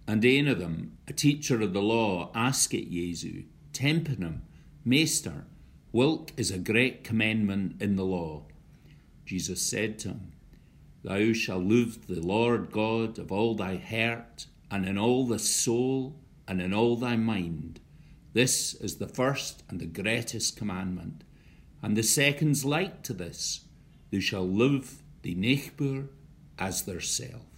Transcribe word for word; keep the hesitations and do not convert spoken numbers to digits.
And een of them, a teacher of the law, asked Jesu, tempting him, Master, whilk is a great commandment in the law? Jesus said to him, Thou shalt love the Lord God of all thy heart, and in all thy soul, and in all thy mind. This is the first and the greatest commandment. And the second's like to this, Thou shalt love thy neighbour as thyself.